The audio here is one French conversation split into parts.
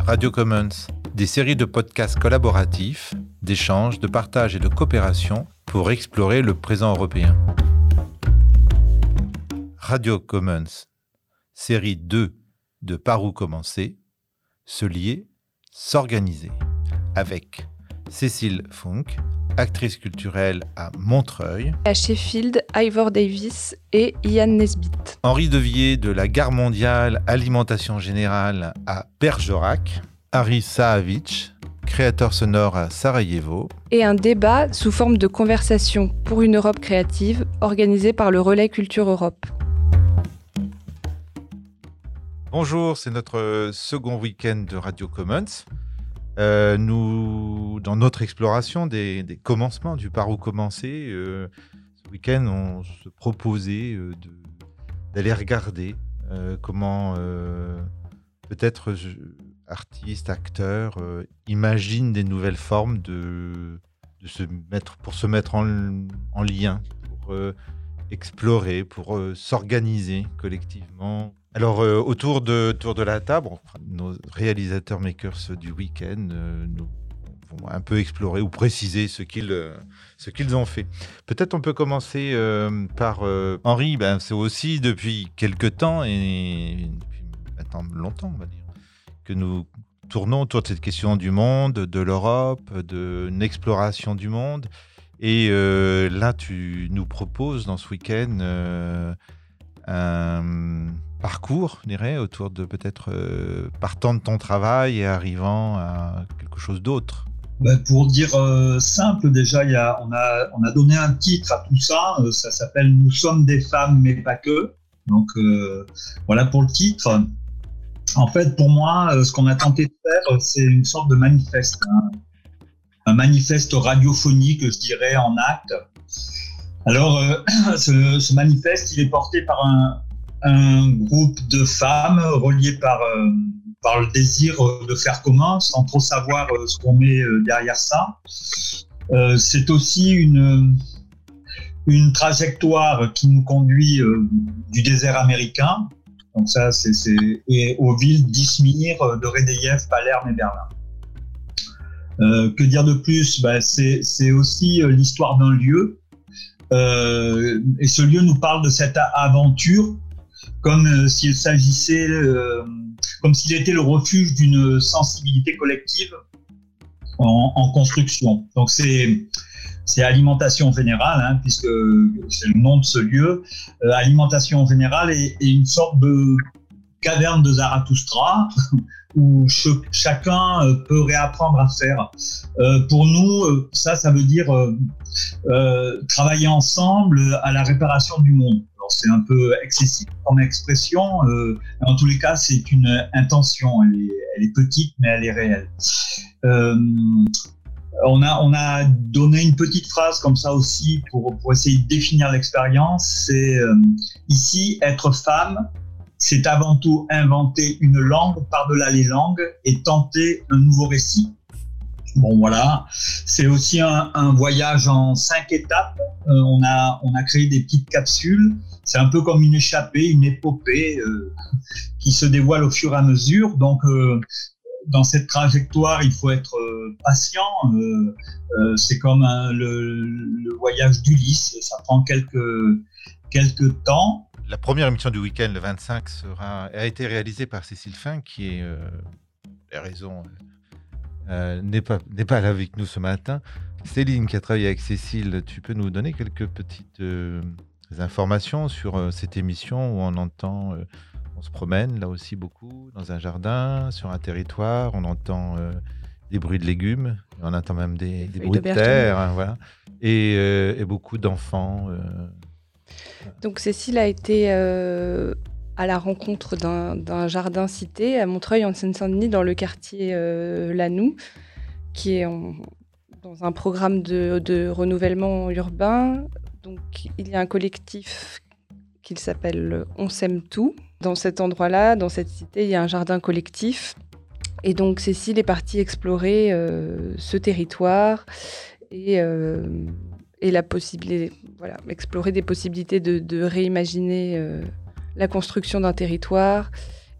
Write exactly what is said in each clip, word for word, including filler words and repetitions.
Radio Commons, des séries de podcasts collaboratifs, d'échanges, de partage et de coopération pour explorer le présent européen. Radio Commons, série deux de Par où commencer, se lier, s'organiser, avec Cécile Funk, actrice culturelle à Montreuil, à Sheffield, Ivor Davis et Ian Nesbitt. Henri Devier de la Gare mondiale Alimentation Générale à Bergerac, Harry Sahavic, créateur sonore à Sarajevo, et un débat sous forme de conversation pour une Europe créative organisé par le Relais Culture Europe. Bonjour, c'est notre second week-end de Radio Commons. Euh, nous, dans notre exploration des, des commencements du Par où commencer, euh, ce week-end, on se proposait euh, de, d'aller regarder euh, comment euh, peut-être je, artistes, acteurs euh, imaginent des nouvelles formes de, de se mettre, pour se mettre en, en lien, pour euh, explorer, pour euh, s'organiser collectivement. Alors, euh, autour, de, autour de la table, enfin, nos réalisateurs makers du week-end euh, nous vont un peu explorer ou préciser ce qu'ils, euh, ce qu'ils ont fait. Peut-être on peut commencer euh, par euh, Henri. Ben, c'est aussi depuis quelques temps, et depuis maintenant longtemps, on va dire, que nous tournons autour de cette question du monde, de l'Europe, d'une exploration du monde. Et euh, là, tu nous proposes dans ce week-end euh, un parcours, je dirais, autour de peut-être euh, partant de ton travail et arrivant à quelque chose d'autre. Ben pour dire euh, simple, déjà, y a, on, a, on a donné un titre à tout ça. Euh, ça s'appelle « Nous sommes des femmes, mais pas que ». Donc, euh, voilà pour le titre. En fait, pour moi, euh, ce qu'on a tenté de faire, c'est une sorte de manifeste. Hein. Un manifeste radiophonique, je dirais, en acte. Alors, euh, ce, ce manifeste, il est porté par un, un groupe de femmes reliées par, euh, par le désir de faire commun, sans trop savoir euh, ce qu'on met euh, derrière ça. Euh, c'est aussi une, une trajectoire qui nous conduit euh, du désert américain, donc ça, c'est, c'est, et aux villes d'Izmir, de Redeïev, Palerme et Berlin. Euh, que dire de plus? Ben, c'est, c'est aussi euh, l'histoire d'un lieu. Euh, et ce lieu nous parle de cette aventure comme euh, s'il s'agissait, euh, comme s'il était le refuge d'une sensibilité collective en, en construction. Donc c'est, c'est Alimentation Générale, hein, puisque c'est le nom de ce lieu. Euh, Alimentation Générale est, est une sorte de caverne de Zarathustra où ch- chacun euh, peut réapprendre à faire. Euh, pour nous, euh, ça, ça veut dire euh, euh, travailler ensemble à la réparation du monde. Alors, c'est un peu excessif comme expression. Euh, en tous les cas, c'est une intention. Elle est, elle est petite, mais elle est réelle. Euh, on a, on a donné une petite phrase comme ça aussi pour, pour essayer de définir l'expérience. C'est euh, ici, être femme, c'est avant tout inventer une langue par-delà les langues et tenter un nouveau récit. Bon, voilà. C'est aussi un, un voyage en cinq étapes. Euh, on a, on a créé des petites capsules. C'est un peu comme une échappée, une épopée euh, qui se dévoile au fur et à mesure. Donc, euh, dans cette trajectoire, il faut être euh, patient. Euh, euh, c'est comme un, le, le voyage d'Ulysse. Ça prend quelques, quelques temps. La première émission du week-end, le vingt-cinq, sera, a été réalisée par Cécile Funk, qui est, euh, les raisons, euh, n'est, pas, n'est pas là avec nous ce matin. Céline, qui a travaillé avec Cécile, tu peux nous donner quelques petites euh, informations sur euh, cette émission où on entend, euh, on se promène là aussi beaucoup, dans un jardin, sur un territoire, on entend euh, des bruits de légumes, on entend même des, des bruits de terre, hein, voilà, et, euh, et beaucoup d'enfants. Euh, Donc Cécile a été euh, à la rencontre d'un, d'un jardin cité à Montreuil en Seine-Saint-Denis dans le quartier euh, Lanoux, qui est en, dans un programme de, de renouvellement urbain. Donc il y a un collectif qui s'appelle On s'aime tout. Dans cet endroit-là, dans cette cité, il y a un jardin collectif. Et donc Cécile est partie explorer euh, ce territoire et euh, et la possibilité, voilà, explorer des possibilités de, de réimaginer euh, la construction d'un territoire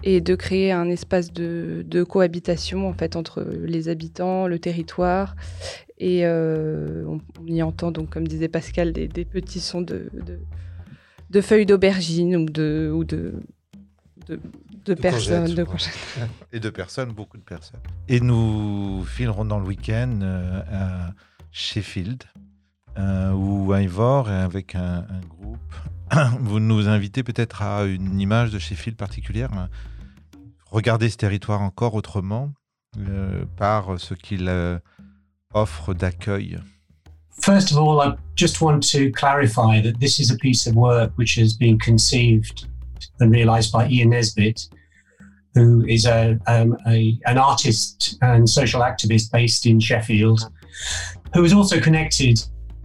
et de créer un espace de, de cohabitation en fait, entre les habitants, le territoire. Et euh, on, on y entend, donc, comme disait Pascal, des, des petits sons de, de, de feuilles d'aubergine ou de, ou de, de, de, de personnes. Courgettes, de courgettes. Et de personnes, beaucoup de personnes. Et nous filerons dans le week-end euh, à Sheffield, euh, où Ivor, avec un, un groupe, vous nous invitez peut-être à une image de Sheffield particulière. Regardez ce territoire encore autrement, euh, par ce qu'il euh, offre d'accueil. First of all, I just want to clarify that this is a piece of work which has been conceived and realised by Ian Nesbitt, who is a, um, a an artist and social activist based in Sheffield, who is also connected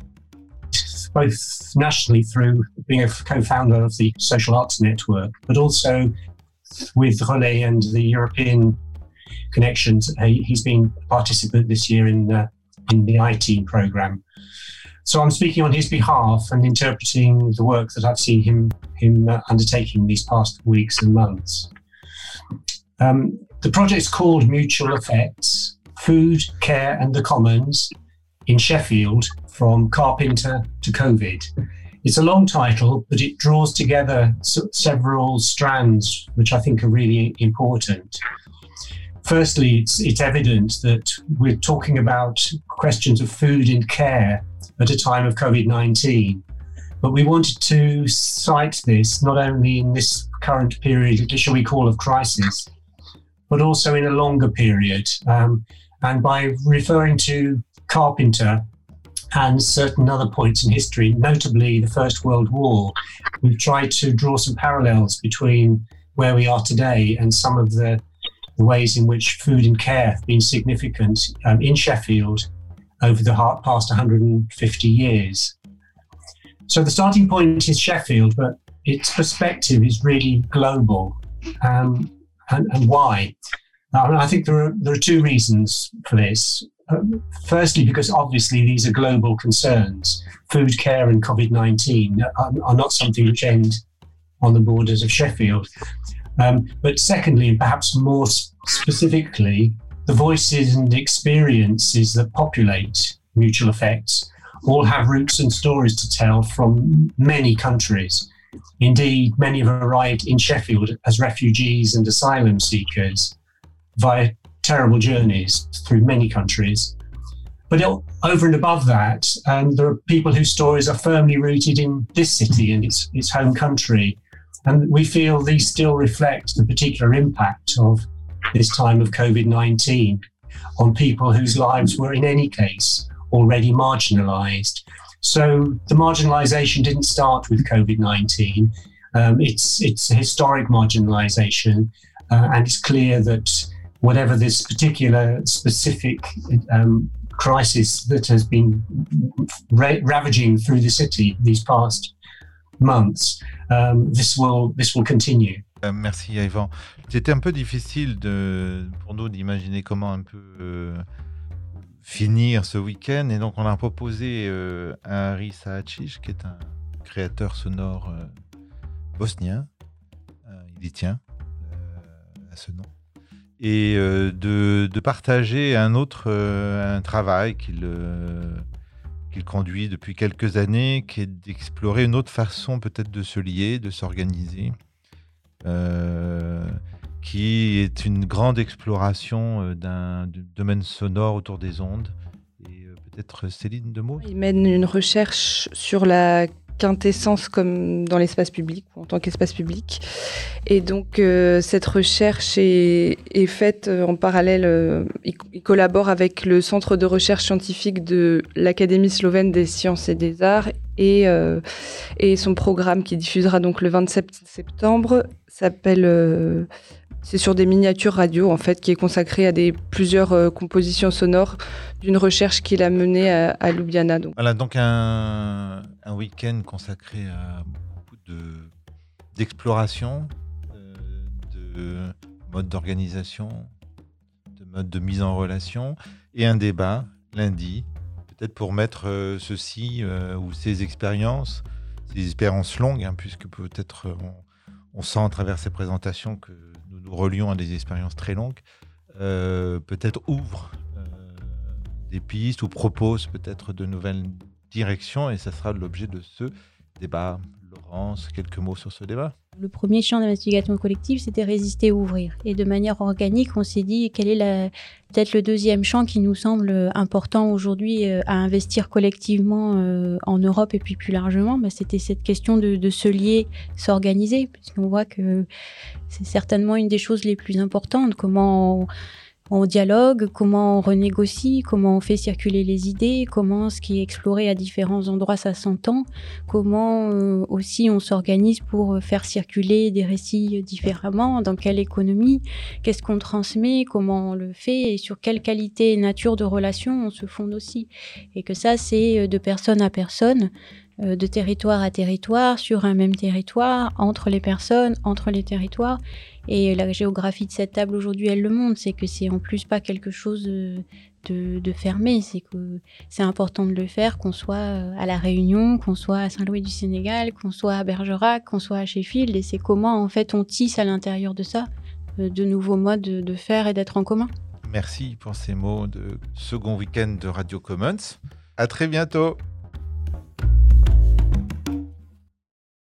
both nationally through being a co-founder of the Social Arts Network, but also with Relais and the European connections. He's been a participant this year in the, in the I T programme. So I'm speaking on his behalf and interpreting the work that I've seen him, him uh, undertaking these past weeks and months. Um, the project's called Mutual Effects, Food, Care and the Commons in Sheffield, from Carpenter to COVID. It's a long title, but it draws together s- several strands, which I think are really important. Firstly, it's, it's evident that we're talking about questions of food and care at a time of COVID nineteen. But we wanted to cite this not only in this current period, shall we call, of crisis, but also in a longer period. Um, and by referring to Carpenter and certain other points in history, notably the First World War, we've tried to draw some parallels between where we are today and some of the, the ways in which food and care have been significant um, in Sheffield over the past one hundred fifty years. So the starting point is Sheffield, but its perspective is really global. Um, and, and why? Uh, I think there are, there are two reasons for this. Um, firstly, because obviously these are global concerns. Food, care and COVID nineteen are, are not something which end on the borders of Sheffield. Um, but secondly, and perhaps more specifically, the voices and experiences that populate Mutual Effects all have roots and stories to tell from many countries. Indeed, many have arrived in Sheffield as refugees and asylum seekers via terrible journeys through many countries. But over and above that, um, there are people whose stories are firmly rooted in this city and its, its home country. And we feel these still reflect the particular impact of this time of COVID nineteen on people whose lives were in any case already marginalised. So the marginalisation didn't start with COVID nineteen. Um, it's, it's a historic marginalisation, uh, and it's clear that whatever this particular specific um, crisis that has been ra- ravaging through the city these past months, um, this will this will continue. Euh, merci Yvan. C'était un peu difficile de, pour nous d'imaginer comment un peu euh, finir ce week-end, et donc on a proposé euh, à Harry Saacic, qui est un créateur sonore euh, bosnien, euh, il y tient euh, à ce nom, et euh, de, de partager un autre euh, un travail qu'il, euh, qu'il conduit depuis quelques années, qui est d'explorer une autre façon peut-être de se lier, de s'organiser, euh, qui est une grande exploration euh, d'un, d'un domaine sonore autour des ondes. Et euh, peut-être Céline, deux mots. Il mène une recherche sur la quintessence comme dans l'espace public, ou en tant qu'espace public. Et donc, euh, cette recherche est, est faite en parallèle. Euh, il, il collabore avec le Centre de recherche scientifique de l'Académie slovène des sciences et des arts, et, euh, et son programme qui diffusera donc le vingt-sept septembre s'appelle... Euh, c'est sur des miniatures radio, en fait, qui est consacré à des, plusieurs euh, compositions sonores d'une recherche qu'il a menée à, à Ljubljana. Donc. Voilà, donc un, un week-end consacré à beaucoup de, d'exploration, euh, de mode d'organisation, de mode de mise en relation, et un débat lundi, peut-être pour mettre euh, ceci euh, ou ces expériences, ces expériences longues, hein, puisque peut-être on, on sent à travers ces présentations que nous nous relions à des expériences très longues, euh, peut-être ouvrent euh, des pistes ou proposent peut-être de nouvelles directions, et ça sera l'objet de ce débat. Laurence, quelques mots sur ce débat? Le premier champ d'investigation collective, c'était résister ou ouvrir. Et de manière organique, on s'est dit quel est la, peut-être le deuxième champ qui nous semble important aujourd'hui euh, à investir collectivement euh, en Europe et puis plus largement. Bah, c'était cette question de, de se lier, s'organiser, parce qu'on voit que c'est certainement une des choses les plus importantes. Comment on, on dialogue, comment on renégocie, comment on fait circuler les idées, comment ce qui est exploré à différents endroits, ça s'entend, comment euh, aussi on s'organise pour faire circuler des récits différemment, dans quelle économie, qu'est-ce qu'on transmet, comment on le fait et sur quelle qualité et nature de relation on se fonde aussi. Et que ça, c'est de personne à personne, de territoire à territoire, sur un même territoire, entre les personnes, entre les territoires. Et la géographie de cette table aujourd'hui, elle le montre, c'est que c'est en plus pas quelque chose de, de, de fermé, c'est que c'est important de le faire, qu'on soit à La Réunion, qu'on soit à Saint-Louis du Sénégal, qu'on soit à Bergerac, qu'on soit à Sheffield, et c'est comment en fait on tisse à l'intérieur de ça de nouveaux modes de, de faire et d'être en commun. Merci pour ces mots de second week-end de Radio Commons. À très bientôt.